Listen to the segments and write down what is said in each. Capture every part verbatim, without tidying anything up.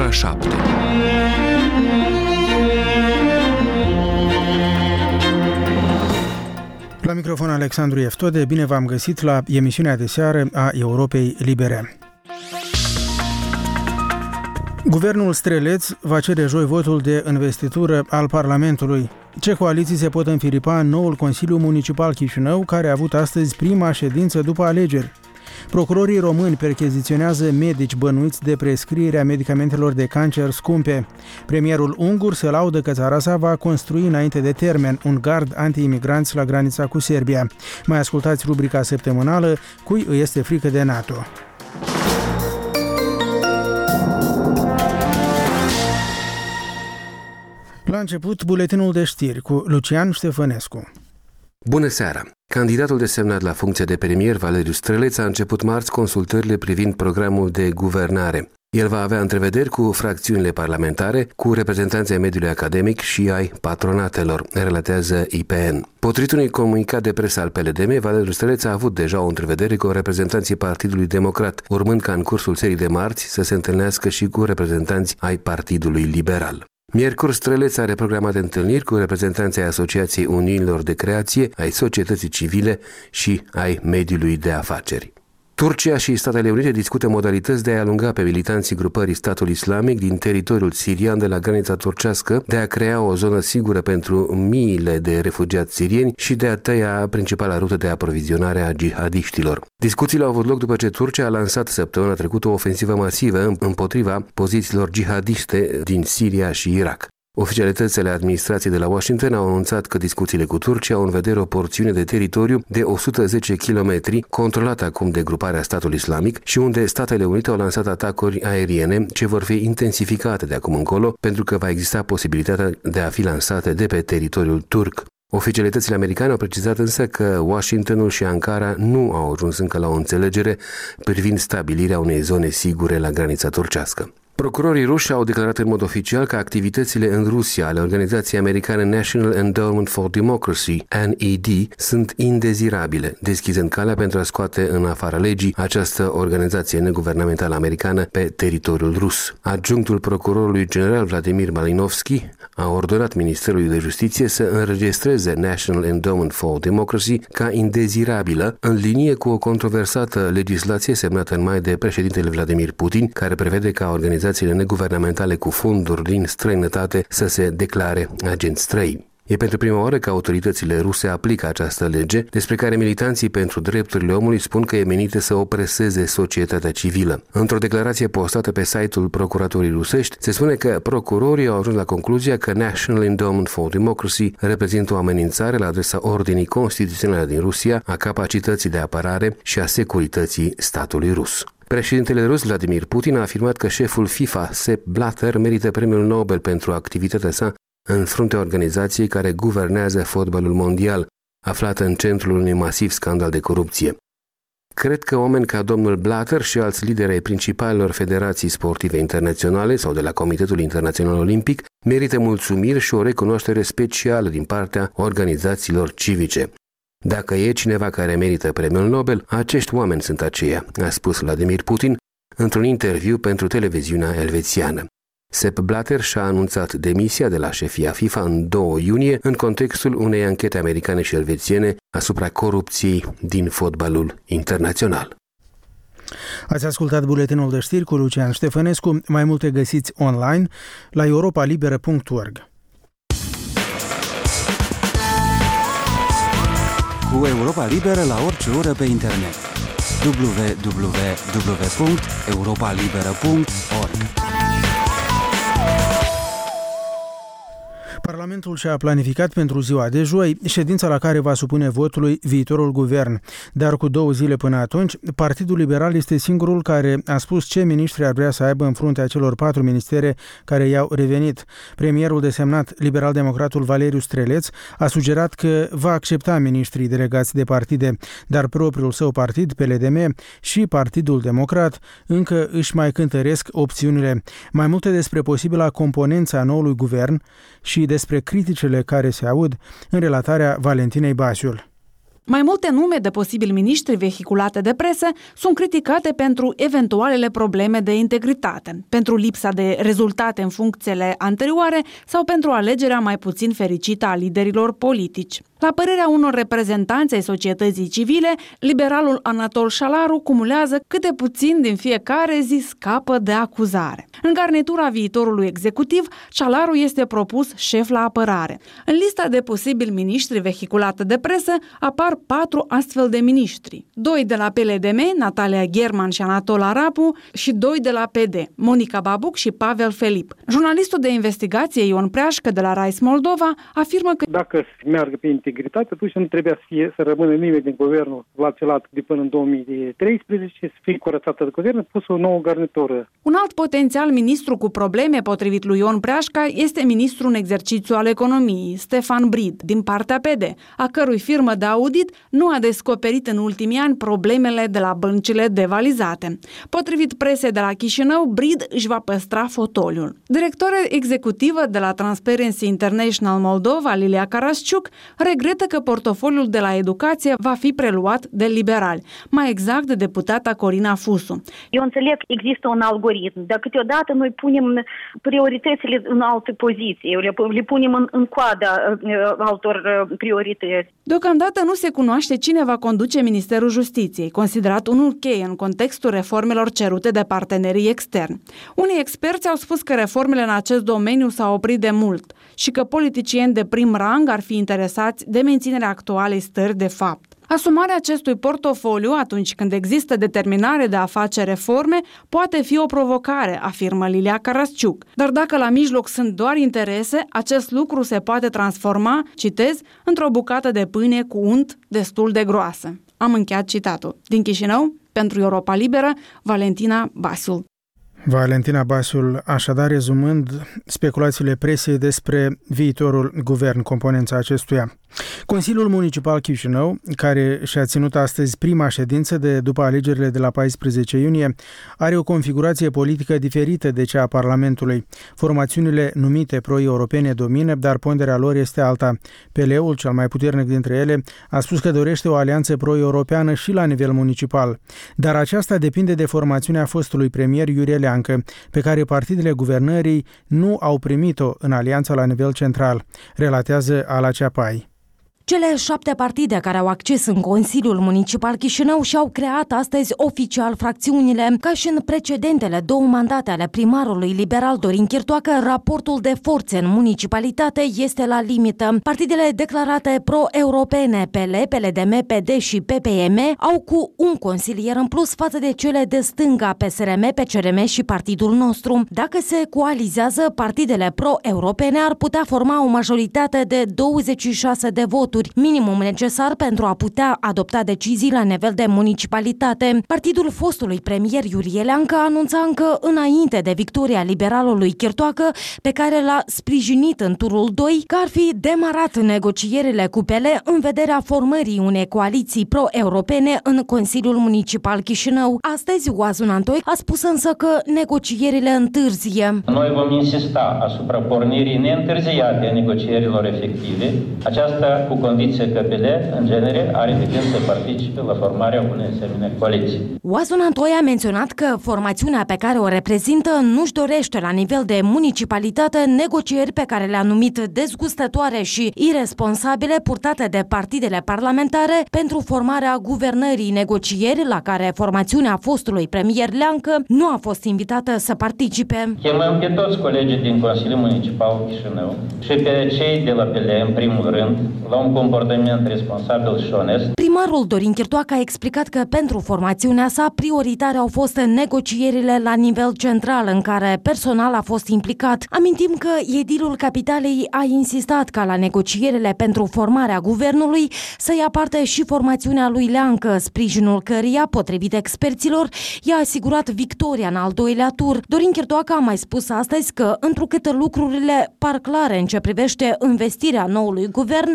ora șapte. La microfon Alexandru Eftode, bine v-am găsit la emisiunea de seară a Europei Libere. Guvernul Streleț va cere joi votul de investitură al Parlamentului. Ce coaliții se pot înfiripa în noul Consiliu Municipal Chișinău, care a avut astăzi prima ședință după alegeri? Procurorii români percheziționează medici bănuiți de prescrierea medicamentelor de cancer scumpe. Premierul ungur se laudă că țara sa va construi înainte de termen un gard anti-imigranți la granița cu Serbia. Mai ascultați rubrica săptămânală Cui îi este frică de NATO. La început, buletinul de știri cu Lucian Ștefănescu. Bună seara! Candidatul desemnat la funcția de premier, Valeriu Streleț, a început marți consultările privind programul de guvernare. El va avea întrevederi cu fracțiunile parlamentare, cu reprezentanții ai mediului academic și ai patronatelor, relatează I P N. Potrivit unui comunicat de presă al P L D M, Valeriu Streleț a avut deja o întrevedere cu reprezentanții Partidului Democrat, urmând ca în cursul serii de marți să se întâlnească și cu reprezentanți ai Partidului Liberal. Miercuri, Streleț are programate întâlniri cu reprezentanții ai Asociației Uniunilor de Creație, ai societății civile și ai mediului de afaceri. Turcia și Statele Unite discută modalități de a alunga pe militanții grupării Statul Islamic din teritoriul sirian de la granița turcească, de a crea o zonă sigură pentru miile de refugiați sirieni și de a tăia principala rută de aprovizionare a jihadiștilor. Discuțiile au avut loc după ce Turcia a lansat săptămâna trecută o ofensivă masivă împotriva pozițiilor jihadiste din Siria și Irak. Oficialitățile administrației de la Washington au anunțat că discuțiile cu Turcia au în vedere o porțiune de teritoriu de o sută zece kilometri, controlată acum de gruparea Statul Islamic și unde Statele Unite au lansat atacuri aeriene ce vor fi intensificate de acum încolo pentru că va exista posibilitatea de a fi lansate de pe teritoriul turc. Oficialitățile americane au precizat însă că Washingtonul și Ankara nu au ajuns încă la o înțelegere privind stabilirea unei zone sigure la granița turcească. Procurorii ruși au declarat în mod oficial că activitățile în Rusia ale organizației americane National Endowment for Democracy, N E D, sunt indezirabile, deschizând calea pentru a scoate în afara legii această organizație neguvernamentală americană pe teritoriul rus. Adjunctul procurorului general Vladimir Malinovski a ordonat Ministerului de Justiție să înregistreze National Endowment for Democracy ca indezirabilă, în linie cu o controversată legislație semnată în mai de președintele Vladimir Putin, care prevede ca organizația organizațiile neguvernamentale cu fonduri din străinătate să se declare agenți străini. E pentru prima oară că autoritățile ruse aplică această lege, despre care militanții pentru drepturile omului spun că e menită să opreseze societatea civilă. Într-o declarație postată pe site-ul procuraturii rusești, se spune că procurorii au ajuns la concluzia că National Endowment for Democracy reprezintă o amenințare la adresa ordinii constituționale din Rusia, a capacității de apărare și a securității statului rus. Președintele rus Vladimir Putin a afirmat că șeful FIFA, Sepp Blatter, merită premiul Nobel pentru activitatea sa în fruntea organizației care guvernează fotbalul mondial, aflată în centrul unui masiv scandal de corupție. Cred că oameni ca domnul Blatter și alți lideri ai principalelor federații sportive internaționale sau de la Comitetul Internațional Olimpic merită mulțumiri și o recunoaștere specială din partea organizațiilor civice. Dacă e cineva care merită premiul Nobel, acești oameni sunt aceia, a spus Vladimir Putin într-un interviu pentru televiziunea elvețiană. Sepp Blatter și-a anunțat demisia de la șefia FIFA în doi iunie în contextul unei anchete americane și elvețiene asupra corupției din fotbalul internațional. Ați ascultat buletinul de știri cu Lucian Ștefănescu. Mai multe găsiți online la europa liberă punct org. Cu Europa Liberă la orice oră pe internet. w w w punct europa liberă punct org. Parlamentul și-a planificat pentru ziua de joi ședința la care va supune votului viitorul guvern. Dar cu două zile până atunci, Partidul Liberal este singurul care a spus ce miniștri ar vrea să aibă în fruntea celor patru ministere care i-au revenit. Premierul desemnat liberal-democratul Valeriu Streleț a sugerat că va accepta miniștrii delegați de partide, dar propriul său partid, P L D M, și Partidul Democrat încă își mai cântăresc opțiunile. Mai multe despre posibila componență a noului guvern și despre criticile care se aud în relatarea Valentinei Basiul. Mai multe nume de posibili miniștri vehiculate de presă sunt criticate pentru eventualele probleme de integritate, pentru lipsa de rezultate în funcțiile anterioare sau pentru alegerea mai puțin fericită a liderilor politici. La părerea unor reprezentanți ai societății civile, liberalul Anatol Șalaru cumulează câte puțin din fiecare zi scapă de acuzare. În garnitura viitorului executiv, Șalaru este propus șef la apărare. În lista de posibili miniștri vehiculată de presă apar patru astfel de miniștri. Doi de la P L D M, Natalia Gherman și Anatol Arapu, și doi de la P D, Monica Babuc și Pavel Filip. Jurnalistul de investigație Ion Preașcă de la Rise Moldova afirmă că dacă se meargă pe integritate, atunci nu trebuia să, fie, să rămână nimeni din guvernul Vlad Filat de până în două mii treisprezece, să fie curățată de guvern, pus o nouă garnitură. Un alt potențial ministru cu probleme, potrivit lui Ion Preașca, este ministrul în exercițiu al economiei, Stefan Brid, din partea P D, a cărui firmă de audit nu a descoperit în ultimii ani problemele de la băncile devalizate. Potrivit presei de la Chișinău, Brid își va păstra fotoliul. Directoarea executivă de la Transparency International Moldova, Lilia Karasciuc, regretă că portofoliul de la educație va fi preluat de liberali, mai exact de deputata Corina Fusu. Eu înțeleg că există un algoritm, dar câteodată noi punem prioritățile în alte poziții, le, le punem în, în coada uh, altor uh, priorități. Deocamdată nu se cunoaște cine va conduce Ministerul Justiției, considerat unul cheie în contextul reformelor cerute de partenerii externi. Unii experți au spus că reformele în acest domeniu s-au oprit de mult și că politicieni de prim rang ar fi interesați de menținerea actualei stări de fapt. Asumarea acestui portofoliu atunci când există determinare de a face reforme poate fi o provocare, afirmă Lilia Karasciuc. Dar dacă la mijloc sunt doar interese, acest lucru se poate transforma, citez, într-o bucată de pâine cu unt destul de groasă. Am încheiat citatul. Din Chișinău, pentru Europa Liberă, Valentina Basiul. Valentina Basiul, așadar rezumând speculațiile presiei despre viitorul guvern, componența acestuia. Consiliul Municipal Chișinău, care și-a ținut astăzi prima ședință de după alegerile de la paisprezece iunie, are o configurație politică diferită de cea a Parlamentului. Formațiunile numite pro-europene domină, dar ponderea lor este alta. P L-ul, cel mai puternic dintre ele, a spus că dorește o alianță pro-europeană și la nivel municipal. Dar aceasta depinde de formațiunea fostului premier Iurie Leancă, pe care partidele guvernării nu au primit-o în alianța la nivel central, relatează Ala Ceapai. Cele șapte partide care au acces în Consiliul Municipal Chișinău și-au creat astăzi oficial fracțiunile. Ca și în precedentele două mandate ale primarului liberal Dorin Chirtoacă, raportul de forțe în municipalitate este la limită. Partidele declarate pro-europene, P L, P L D M, P D și P P M, au cu un consilier în plus față de cele de stânga, P S R M, P C R M și Partidul Nostru. Dacă se coalizează, partidele pro-europene ar putea forma o majoritate de douăzeci și șase de voturi, minimum necesar pentru a putea adopta decizii la nivel de municipalitate. Partidul fostului premier Iurie Leancă anunța încă înainte de victoria liberalului Chirtoacă, pe care l-a sprijinit în turul doi, că ar fi demarat negocierile cu P L în vederea formării unei coaliții pro-europene în Consiliul Municipal Chișinău. Astăzi, Oazun Antoi a spus însă că negocierile întârzie. Noi vom insista asupra pornirii neîntârziate a negocierilor efective, aceasta cu condiție că P L, în genere, are de gând să participe la formarea unei asemenea coaliții. Oazun Antoi a menționat că formațiunea pe care o reprezintă nu-și dorește la nivel de municipalitate negocieri pe care le-a numit dezgustătoare și irresponsabile purtate de partidele parlamentare pentru formarea guvernării, negocieri la care formațiunea fostului premier Leancă nu a fost invitată să participe. Chemăm pe toți colegii din Consiliul Municipal Chișinău și pe cei de la P L, în primul rând, la un comportament responsabil și onest. Primarul Dorin Chirtoacă a explicat că pentru formațiunea sa prioritare au fost negocierile la nivel central, în care personal a fost implicat. Amintim că edilul Capitalei a insistat ca la negocierile pentru formarea guvernului să ia parte și formațiunea lui Leancă, sprijinul căreia, potrivit experților, i-a asigurat victoria în al doilea tur. Dorin Chirtoacă a mai spus astăzi că, întrucât lucrurile par clare în ce privește investirea noului guvern, a și purtat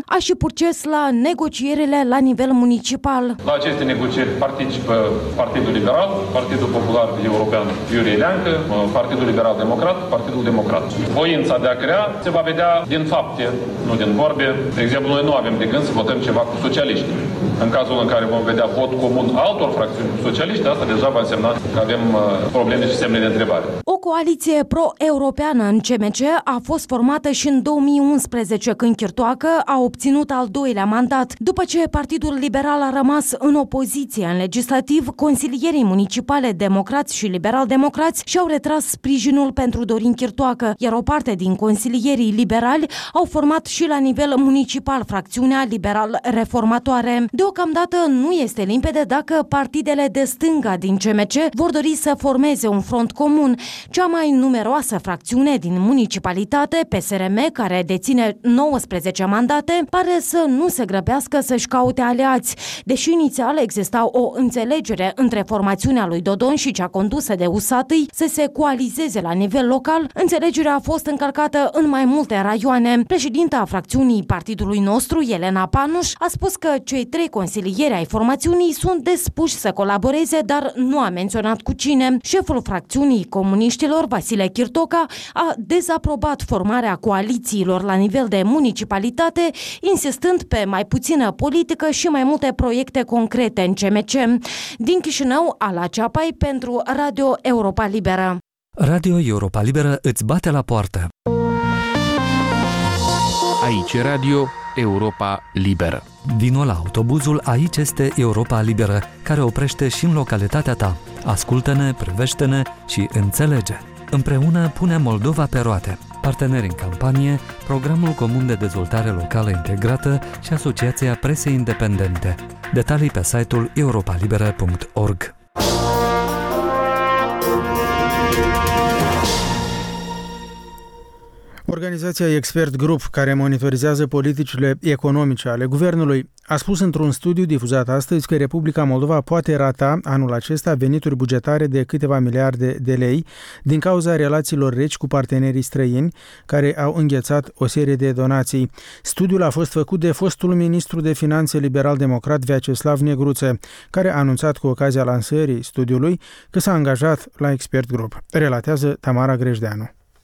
succes la negocierile la nivel municipal. La aceste negocieri participă Partidul Liberal, Partidul Popular European Iurie Leancă, Partidul Liberal Democrat, Partidul Democrat. Voința de a crea se va vedea din fapte, nu din vorbe. De exemplu, noi nu avem de gând să votăm ceva cu socialiști. În cazul în care vom vedea vot comun altor fracțiuni cu socialiști, asta deja va însemna că avem probleme și semne de întrebare. O coaliție pro-europeană în C M C a fost formată și în două mii unsprezece, când Chirtoacă a obținut al doilea mandat. După ce Partidul Liberal a rămas în opoziție în legislativ, consilierii municipale democrați și liberal-democrați și-au retras sprijinul pentru Dorin Chirtoacă, iar o parte din consilierii liberali au format și la nivel municipal fracțiunea liberal-reformatoare. Deocamdată nu este limpede dacă partidele de stânga din C M C vor dori să formeze un front comun. Cea mai numeroasă fracțiune din municipalitate, P S R M, care deține nouăsprezece mandate, pare să nu se grăbească să-și caute aliați. Deși inițial exista o înțelegere între formațiunea lui Dodon și cea condusă de U S A T I să se coalizeze la nivel local, înțelegerea a fost încălcată în mai multe raioane. Președinta fracțiunii partidului nostru, Elena Panuș, a spus că cei trei consilieri ai formațiunii sunt dispuși să colaboreze, dar nu a menționat cu cine. Șeful fracțiunii comuniștilor, Vasile Chirtoca, a dezaprobat formarea coalițiilor la nivel de municipalitate, insistând pe mai puțină politică și mai multe proiecte concrete în C M C. Din Chișinău, Ala Ceapai pentru Radio Europa Liberă. Radio Europa Liberă îți bate la poartă. Aici Radio Europa Liberă. Vino la autobuzul Aici este Europa Liberă, care oprește și în localitatea ta. Ascultă-ne, privește-ne și înțelege. Împreună punem Moldova pe roate. Parteneri în campanie, Programul Comun de Dezvoltare Locală Integrată și Asociația Presei Independente. Detalii pe site-ul europa liberă punct org. Organizația Expert Group, care monitorizează politicile economice ale guvernului, a spus într-un studiu difuzat astăzi că Republica Moldova poate rata anul acesta venituri bugetare de câteva miliarde de lei din cauza relațiilor reci cu partenerii străini care au înghețat o serie de donații. Studiul a fost făcut de fostul ministru de finanțe liberal-democrat Vyacheslav Negruță, care a anunțat cu ocazia lansării studiului că s-a angajat la Expert Group. Relatează Tamara Grejdeanu.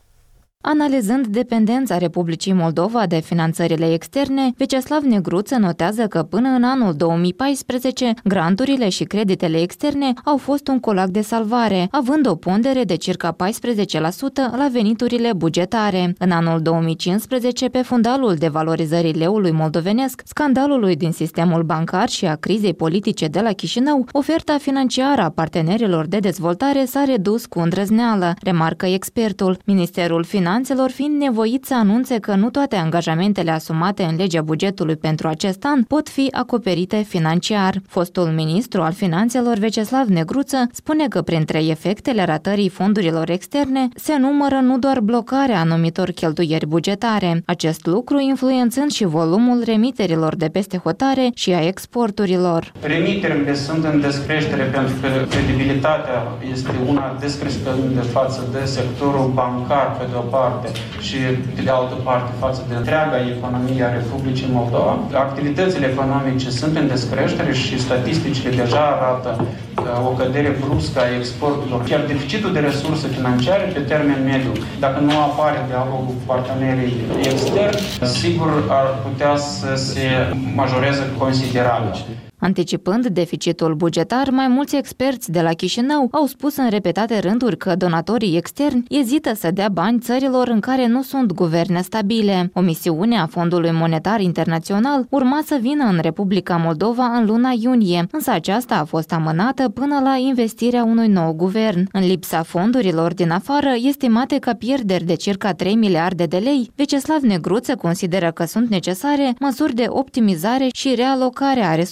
Analizând dependența Republicii Moldova de finanțările externe, Vyacheslav Negruță notează că până în anul două mii paisprezece, granturile și creditele externe au fost un colac de salvare, având o pondere de circa paisprezece la sută la veniturile bugetare. În anul două mii cincisprezece, pe fundalul devalorizării leului moldovenesc, scandalului din sistemul bancar și a crizei politice de la Chișinău, oferta financiară a partenerilor de dezvoltare s-a redus cu îndrăzneală, remarcă expertul. Ministerul Finanțelor fiind nevoit să anunțe că nu toate angajamentele asumate în legea bugetului pentru acest an pot fi acoperite financiar. Fostul ministru al Finanțelor, Vyacheslav Negruță, spune că printre efectele ratării fondurilor externe se numără nu doar blocarea anumitor cheltuieri bugetare, acest lucru influențând și volumul remiterilor de peste hotare și a exporturilor. Remiterile sunt în descreștere pentru că credibilitatea este una descrescândă față de sectorul bancar pe de o parte și de de altă parte față de întreaga economie a Republicii Moldova. Activitățile economice sunt în descreștere și statisticile deja arată o cădere bruscă a exporturilor. Chiar deficitul de resurse financiare pe termen mediu, dacă nu apare dialogul cu partenerii externi, sigur ar putea să se majoreze considerabil. Anticipând deficitul bugetar, mai mulți experți de la Chișinău au spus în repetate rânduri că donatorii externi ezită să dea bani țărilor în care nu sunt guverne stabile. O misiune a Fondului Monetar Internațional urma să vină în Republica Moldova în luna iunie, însă aceasta a fost amânată până la investirea unui nou guvern. În lipsa fondurilor din afară, estimate ca pierderi de circa trei miliarde de lei, Vyacheslav Negruță consideră că sunt necesare măsuri de optimizare și realocare a resurselor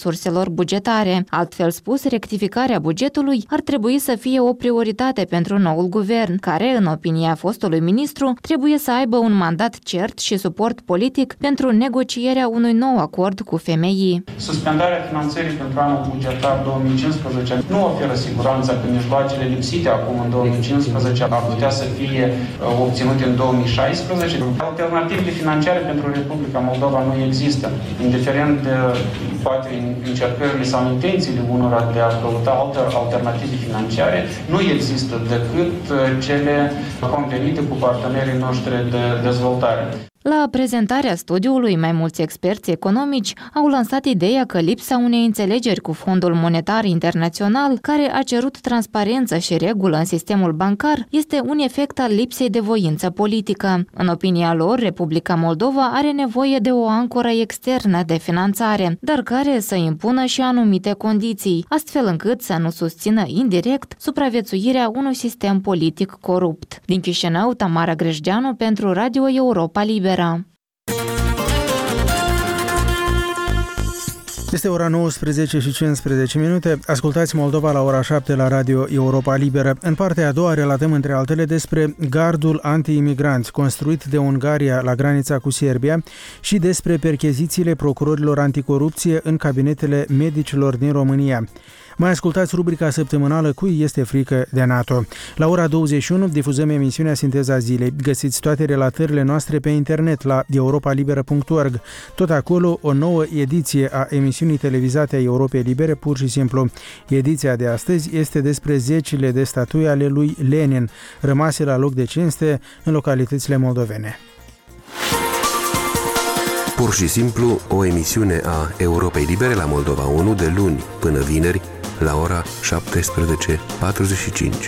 liniilor bugetare. Altfel spus, rectificarea bugetului ar trebui să fie o prioritate pentru noul guvern, care, în opinia fostului ministru, trebuie să aibă un mandat cert și suport politic pentru negocierea unui nou acord cu F M I. Suspendarea finanțării pentru anul bugetar două mii cincisprezece nu oferă siguranța că mijloacele lipsite acum în două mii cincisprezece ar putea să fie obținute în două mii șaisprezece. Alternative financiare pentru Republica Moldova nu există. Indiferent de poate încercările sau intențiile unora de a căuta alte alternative financiare, nu există decât cele convenite cu partenerii noștri de dezvoltare. La prezentarea studiului, mai mulți experți economici au lansat ideea că lipsa unei înțelegeri cu Fondul Monetar Internațional, care a cerut transparență și regulă în sistemul bancar, este un efect al lipsei de voință politică. În opinia lor, Republica Moldova are nevoie de o ancoră externă de finanțare, dar care să impună și anumite condiții, astfel încât să nu susțină indirect supraviețuirea unui sistem politic corupt. Din Chișinău, Tamara Grejdeanu pentru Radio Europa Liberă. Este ora nouăsprezece și cincisprezece minute. Ascultați Moldova la ora șapte la Radio Europa Liberă. În partea a doua relatăm între altele despre gardul anti-imigranți construit de Ungaria la granița cu Serbia și despre perchezițiile procurorilor anticorupție în cabinetele medicilor din România. Mai ascultați rubrica săptămânală Cui este frică de NATO. La ora douăzeci și unu difuzăm emisiunea Sinteza Zilei. Găsiți toate relatările noastre pe internet la europa liberă punct org. Tot acolo o nouă ediție a emisiunii televizate a Europei Libere, pur și simplu. Ediția de astăzi este despre zecile de statui ale lui Lenin, rămase la loc de cinste în localitățile moldovene. Pur și simplu, o emisiune a Europei Libere la Moldova unu de luni până vineri la ora șaptesprezece patruzeci și cinci.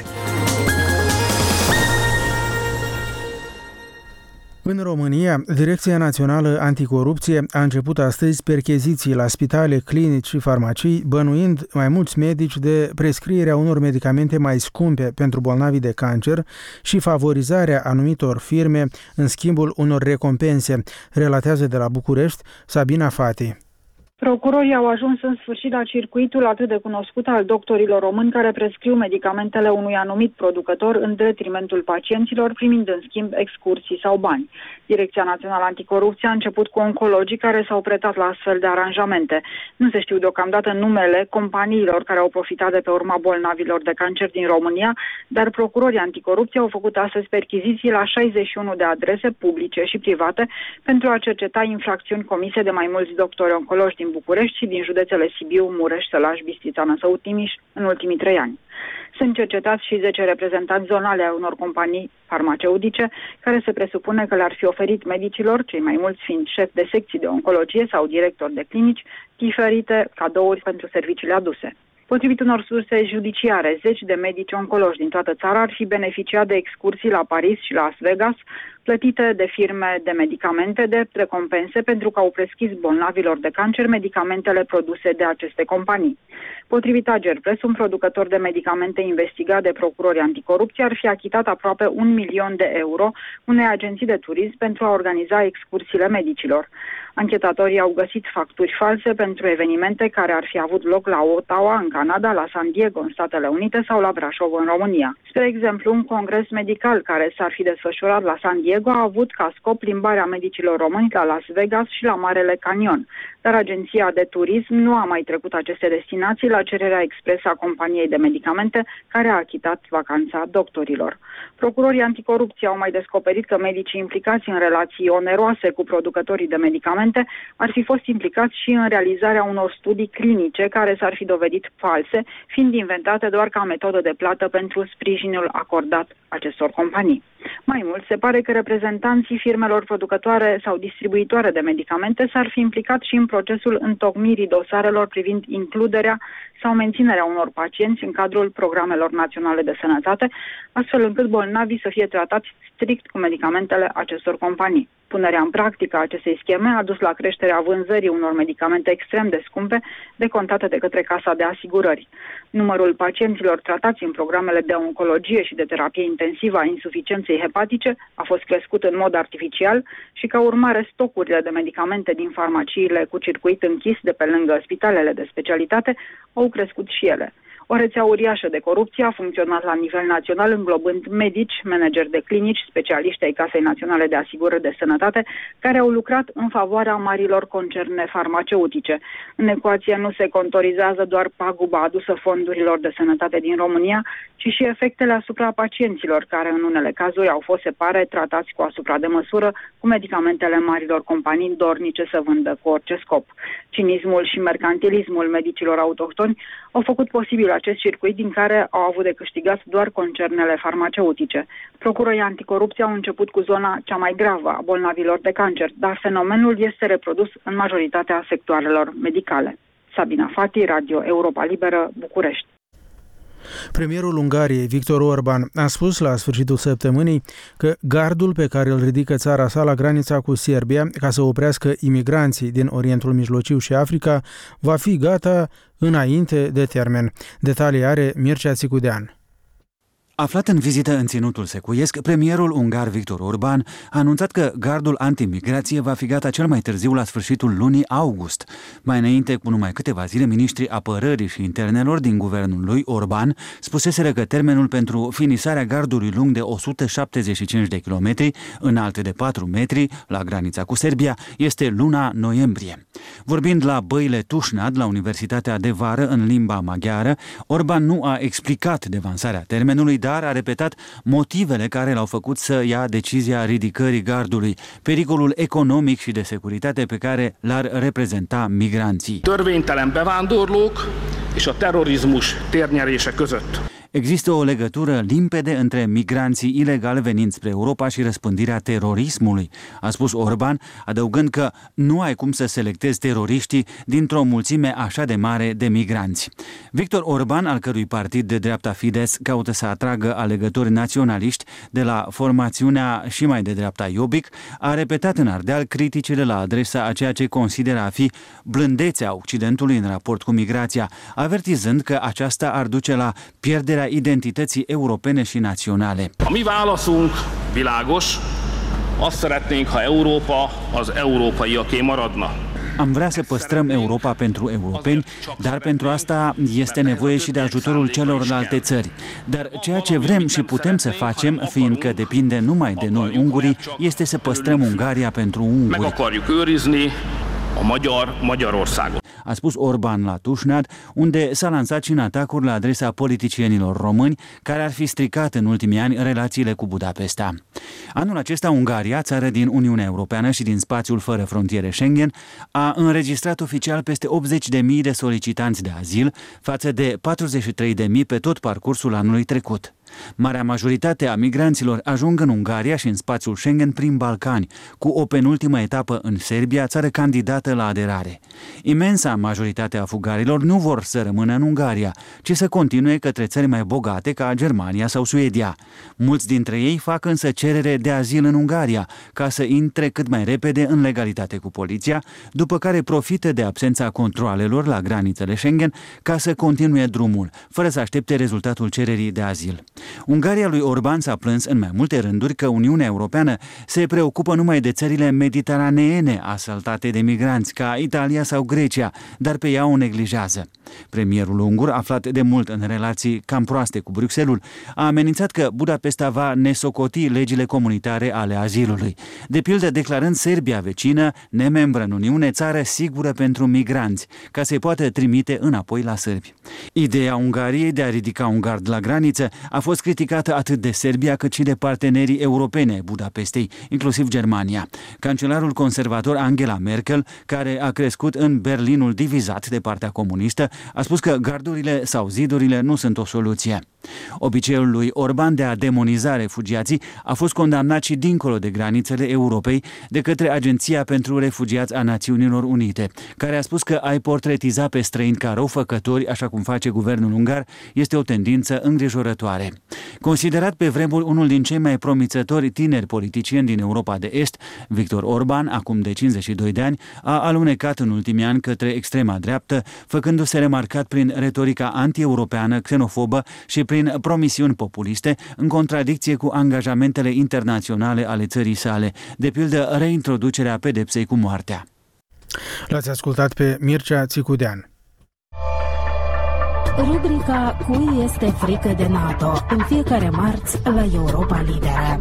În România, Direcția Națională Anticorupție a început astăzi percheziții la spitale, clinici și farmacii, bănuind mai mulți medici de prescrierea unor medicamente mai scumpe pentru bolnavii de cancer și favorizarea anumitor firme în schimbul unor recompense, relatează de la București Sabina Fati. Procurorii au ajuns în sfârșit la circuitul atât de cunoscut al doctorilor români care prescriu medicamentele unui anumit producător în detrimentul pacienților, primind în schimb excursii sau bani. Direcția Națională Anticorupție a început cu oncologii care s-au pretat la astfel de aranjamente. Nu se știu deocamdată numele companiilor care au profitat de pe urma bolnavilor de cancer din România, dar procurorii anticorupție au făcut astăzi perchiziții la șaizeci și unu de adrese publice și private pentru a cerceta infracțiuni comise de mai mulți doctori oncologi din București și din județele Sibiu, Mureș, Sălaș, Bistrița, Năsău, Timiș în ultimii trei ani. Sunt cercetați și zece reprezentanți zonale a unor companii farmaceutice care se presupune că le-ar fi oferit medicilor, cei mai mulți fiind șefi de secții de oncologie sau directori de clinici, diferite cadouri pentru serviciile aduse. Potrivit unor surse judiciare, zeci de medici oncologi din toată țara ar fi beneficiat de excursii la Paris și Las Vegas, plătite de firme de medicamente de recompense pentru că au prescris bolnavilor de cancer medicamentele produse de aceste companii. Potrivit Agerpres, un producător de medicamente investigat de procurori anticorupție ar fi achitat aproape un milion de euro unei agenții de turism pentru a organiza excursiile medicilor. Anchetatorii au găsit facturi false pentru evenimente care ar fi avut loc la Ottawa, în Canada, la San Diego, în Statele Unite sau la Brașov, în România. Spre exemplu, un congres medical care s-ar fi desfășurat la San Diego a avut ca scop plimbarea medicilor români la Las Vegas și la Marele Canyon, dar agenția de turism nu a mai trecut aceste destinații la cererea expresă a companiei de medicamente care a achitat vacanța doctorilor. Procurorii anticorupție au mai descoperit că medicii implicați în relații oneroase cu producătorii de medicamente ar fi fost implicați și în realizarea unor studii clinice care s-ar fi dovedit false, fiind inventate doar ca metodă de plată pentru sprijinul acordat acestor companii. Mai mult, se pare că reprezentanții firmelor producătoare sau distribuitoare de medicamente s-ar fi implicat și în procesul întocmirii dosarelor privind includerea sau menținerea unor pacienți în cadrul programelor naționale de sănătate, astfel încât bolnavii să fie tratați strict cu medicamentele acestor companii. Punerea în practică a acestei scheme a dus la creșterea vânzării unor medicamente extrem de scumpe, decontate de către Casa de Asigurări. Numărul pacienților tratați în programele de oncologie și de terapie intensivă a insuficienței hepatice a fost crescut în mod artificial și, ca urmare, stocurile de medicamente din farmaciile cu circuit închis de pe lângă spitalele de specialitate au crescut și ele. O rețea uriașă de corupție a funcționat la nivel național, înglobând medici, manageri de clinici, specialiști ai Casei Naționale de Asigurări de Sănătate, care au lucrat în favoarea marilor concerne farmaceutice. În ecuație nu se contorizează doar paguba adusă fondurilor de sănătate din România, ci și efectele asupra pacienților, care în unele cazuri au fost, se pare, tratați cu asupra de măsură cu medicamentele marilor companii dornice să vândă cu orice scop. Cinismul și mercantilismul medicilor autohtoni au făcut posibil acest circuit din care au avut de câștigat doar concernele farmaceutice. Procurorii anticorupție au început cu zona cea mai gravă a bolnavilor de cancer, dar fenomenul este reprodus în majoritatea sectoarelor medicale. Sabina Fati, Radio Europa Liberă, București. Premierul Ungariei, Viktor Orban, a spus la sfârșitul săptămânii că gardul pe care îl ridică țara sa la granița cu Serbia ca să oprească imigranții din Orientul Mijlociu și Africa va fi gata înainte de termen. Detalii are Mircea Țicudean. Aflat în vizită în Ținutul Secuiesc, premierul ungar Viktor Orban a anunțat că gardul antimigrație va fi gata cel mai târziu la sfârșitul lunii august. Mai înainte, cu numai câteva zile, ministrii apărării și internelor din guvernul lui Orban spuseseră că termenul pentru finisarea gardului lung de o sută șaptezeci și cinci de kilometri, înalt de patru metri, la granița cu Serbia, este luna noiembrie. Vorbind la Băile Tușnad, la Universitatea de Vară, în limba maghiară, Orban nu a explicat devansarea termenului, dar a repetat motivele care l-au făcut să ia decizia ridicării gardului, pericolul economic și de securitate pe care l-ar reprezenta migranții. Törvénytelen bevándorlók és a terrorizmus térnyerése között. Există o legătură limpede între migranții ilegali venind spre Europa și răspândirea terorismului, a spus Orban, adăugând că nu ai cum să selectezi teroriștii dintr-o mulțime așa de mare de migranți. Victor Orban, al cărui partid de dreapta Fidesz caută să atragă alegători naționaliști de la formațiunea și mai de dreapta Jobbik, a repetat în Ardeal criticile la adresa a ceea ce consideră a fi blândețea Occidentului în raport cu migrația, avertizând că aceasta ar duce la pierderea identității europene și naționale. A mi válaszunk világos, azt szeretnénk, ha Európa az európaiaké maradna. Am vrea să păstrăm Europa pentru europeni, dar pentru asta este nevoie și de ajutorul celorlalte țări. Dar ceea ce vrem și putem să facem, fiindcă depinde numai de noi ungurii, este să păstrăm Ungaria pentru unguri. A magyar, Magyarországot. A spus Orban la Tușnad, unde s-a lansat și în atacuri la adresa politicienilor români, care ar fi stricat în ultimii ani relațiile cu Budapesta. Anul acesta, Ungaria, țară din Uniunea Europeană și din spațiul fără frontiere Schengen, a înregistrat oficial peste optzeci de mii de solicitanți de azil, față de patruzeci și trei de mii pe tot parcursul anului trecut. Marea majoritate a migranților ajung în Ungaria și în spațiul Schengen prin Balcani, cu o penultimă etapă în Serbia, țară candidată la aderare. Imensa majoritate a fugarilor nu vor să rămână în Ungaria, ci să continue către țări mai bogate ca Germania sau Suedia. Mulți dintre ei fac însă cerere de azil în Ungaria, ca să intre cât mai repede în legalitate cu poliția, după care profită de absența controalelor la granițele Schengen ca să continue drumul, fără să aștepte rezultatul cererii de azil. Ungaria lui Orban s-a plâns în mai multe rânduri că Uniunea Europeană se preocupă numai de țările mediteraneene asaltate de migranți, ca Italia sau Grecia, dar pe ea o neglijează. Premierul ungur, aflat de mult în relații cam proaste cu Bruxelles, a amenințat că Budapesta va nesocoti legile comunitare ale azilului, de pildă declarând Serbia vecină, nemembră în Uniune, țară sigură pentru migranți, ca să-i poată trimite înapoi la sârbi. Ideea Ungariei de a ridica un gard la graniță a fost criticată atât de Serbia cât și de partenerii europene ai Budapestei, inclusiv Germania. Cancelarul conservator Angela Merkel, care a crescut în Berlinul divizat de partea comunistă, a spus că gardurile sau zidurile nu sunt o soluție. Obiceiul lui Orban de a demoniza refugiații a fost condamnat și dincolo de granițele Europei de către Agenția pentru Refugiați a Națiunilor Unite, care a spus că a-i portretiza pe străini ca răufăcători, așa cum face guvernul ungar, este o tendință îngrijorătoare. Considerat pe vremuri unul din cei mai promițători tineri politicieni din Europa de Est, Viktor Orban, acum de cincizeci și doi de ani, a alunecat în ultimii ani către extrema dreaptă, făcându-se remarcat prin retorica anti-europeană, xenofobă și prin promisiuni populiste, în contradicție cu angajamentele internaționale ale țării sale, de pildă reintroducerea pedepsei cu moartea. L-ați ascultat pe Mircea Țicudean. Rubrica Cui este frică de NATO, în fiecare marți la Europa Liberă.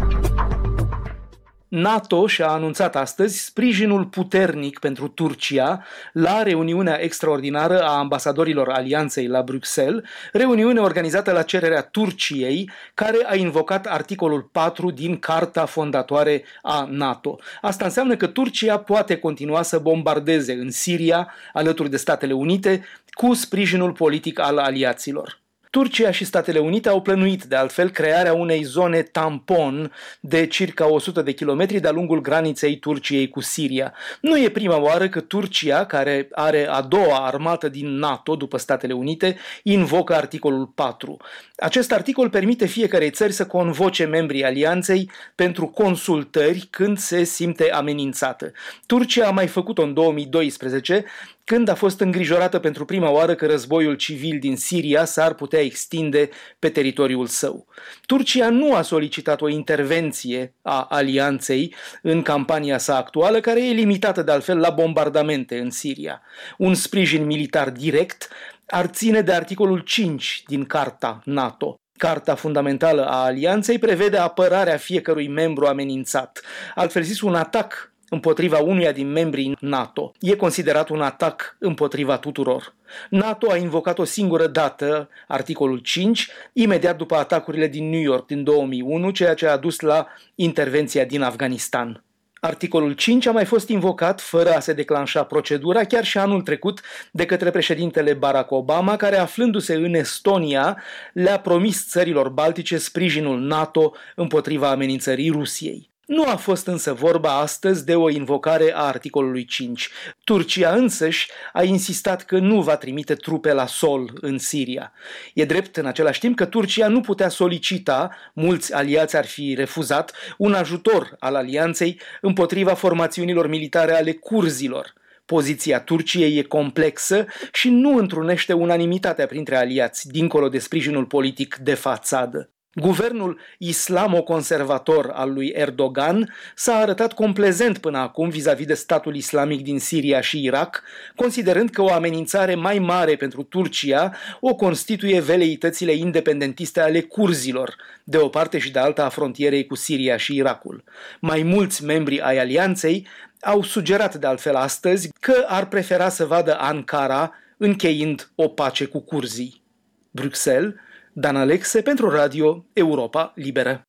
NATO și-a anunțat astăzi sprijinul puternic pentru Turcia la reuniunea extraordinară a ambasadorilor alianței la Bruxelles, reuniune organizată la cererea Turciei, care a invocat articolul patru din Carta fondatoare a NATO. Asta înseamnă că Turcia poate continua să bombardeze în Siria, alături de Statele Unite, cu sprijinul politic al aliaților. Turcia și Statele Unite au plănuit, de altfel, crearea unei zone tampon de circa o sută de kilometri de-a lungul graniței Turciei cu Siria. Nu e prima oară că Turcia, care are a doua armată din NATO după Statele Unite, invocă articolul patru. Acest articol permite fiecarei țări să convoce membrii alianței pentru consultări când se simte amenințată. Turcia a mai făcut-o în două mii doisprezece, când a fost îngrijorată pentru prima oară că războiul civil din Siria s-ar putea extinde pe teritoriul său. Turcia nu a solicitat o intervenție a alianței în campania sa actuală, care e limitată de altfel la bombardamente în Siria. Un sprijin militar direct ar ține de articolul cinci din Carta NATO. Carta fundamentală a alianței prevede apărarea fiecărui membru amenințat. Altfel zis, un atac împotriva unuia din membrii NATO e considerat un atac împotriva tuturor. NATO a invocat o singură dată articolul cinci, imediat după atacurile din New York din două mii unu, ceea ce a dus la intervenția din Afganistan. Articolul cinci a mai fost invocat fără a se declanșa procedura chiar și anul trecut de către președintele Barack Obama, care, aflându-se în Estonia, le-a promis țărilor baltice sprijinul NATO împotriva amenințării Rusiei. Nu a fost însă vorba astăzi de o invocare a articolului cinci. Turcia însăși a insistat că nu va trimite trupe la sol în Siria. E drept în același timp că Turcia nu putea solicita, mulți aliați ar fi refuzat, un ajutor al alianței împotriva formațiunilor militare ale curzilor. Poziția Turciei e complexă și nu întrunește unanimitatea printre aliați, dincolo de sprijinul politic de fațadă. Guvernul islamo-conservator al lui Erdogan s-a arătat complezent până acum vis-a-vis de statul islamic din Siria și Irak, considerând că o amenințare mai mare pentru Turcia o constituie veleitățile independentiste ale curzilor, de o parte și de alta a frontierei cu Siria și Irakul. Mai mulți membri ai alianței au sugerat de altfel astăzi că ar prefera să vadă Ankara încheind o pace cu curzii. Bruxelles, Dan Alexe pentru Radio Europa Liberă.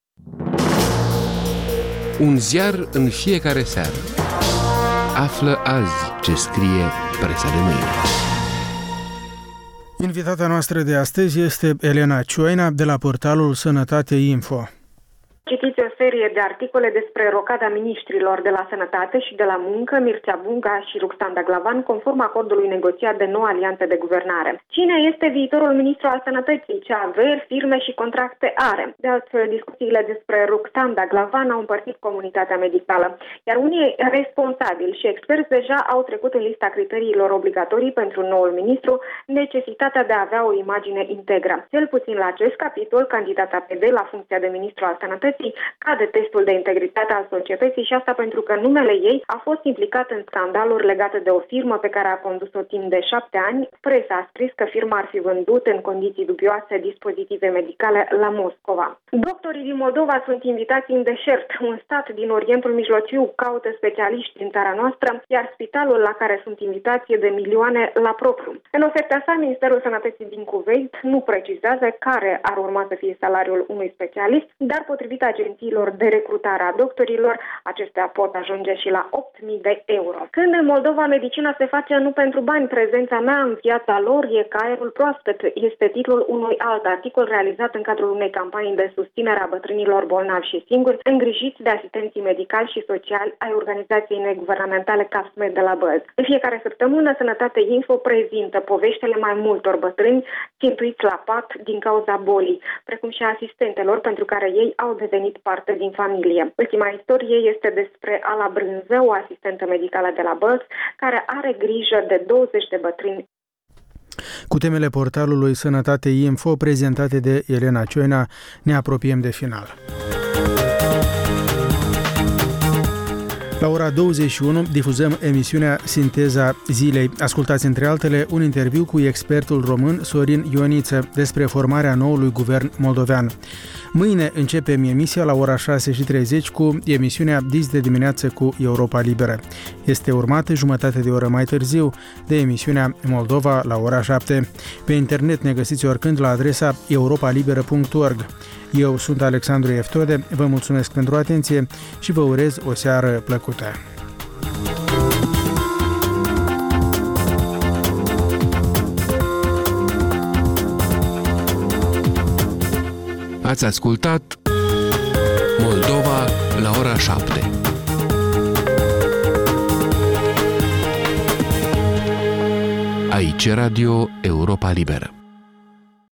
Un ziar în fiecare seară. Află azi ce scrie presa de mâine. Invitata noastră de astăzi este Elena Cioina de la portalul Sănătate Info. Citiți o serie de articole despre rocada miniștrilor de la Sănătate și de la Muncă, Mircea Bunga și Ruxandra Glavan, conform acordului negociat de noua alianță de guvernare. Cine este viitorul ministru al Sănătății? Ce averi, firme și contracte are? De altfel, discuțiile despre Ruxandra Glavan au împărțit comunitatea medicală, iar unii responsabili și experți deja au trecut în lista criteriilor obligatorii pentru noul ministru necesitatea de a avea o imagine integră. Cel puțin la acest capitol, candidata P D la funcția de ministru al Sănătății cade testul de integritate al societății și asta pentru că numele ei a fost implicat în scandaluri legate de o firmă pe care a condus-o timp de șapte ani. Presa a scris că firma ar fi vândut în condiții dubioase dispozitive medicale la Moscova. Doctorii din Moldova sunt invitați în deșert. Un stat din Orientul Mijlociu caută specialiști din țara noastră, iar spitalul la care sunt invitați e de milioane la propriu. În oferta sa, Ministerul Sănătății din Kuwait nu precizează care ar urma să fie salariul unui specialist, dar potrivit agențiilor de recrutare a doctorilor. Acestea pot ajunge și la opt mii de euro. Când în Moldova medicina se face nu pentru bani, prezența mea în viața lor e ca aerul proaspăt, este titlul unui alt articol realizat în cadrul unei campanii de susținere a bătrânilor bolnavi și singuri, îngrijiți de asistenții medicali și sociali ai organizației neguvernamentale CASMED de la Bălți. În fiecare săptămână, Sănătate Info prezintă poveștile mai multor bătrâni țintuiți la pat din cauza bolii, precum și asistentelor pentru care ei au devenit parte din familie. Ultima istorie este despre Ala Brânză, o asistentă medicală de la Bălți, care are grijă de douăzeci de bătrâni. Cu temele portalului Sănătate Info prezentate de Elena Cioina, ne apropiem de final. La ora douăzeci și unu difuzăm emisiunea Sinteza Zilei. Ascultați între altele un interviu cu expertul român Sorin Ioniță despre formarea noului guvern moldovean. Mâine începem emisia la ora șase și treizeci cu emisiunea Dis de dimineață cu Europa Liberă. Este urmată jumătate de oră mai târziu de emisiunea Moldova la ora șapte. Pe internet ne găsiți oricând la adresa europa liberă punct org. Eu sunt Alexandru Eftode, vă mulțumesc pentru atenție și vă urez o seară plăcută. Ați ascultat Moldova la ora șapte. Aici Radio Europa Liberă.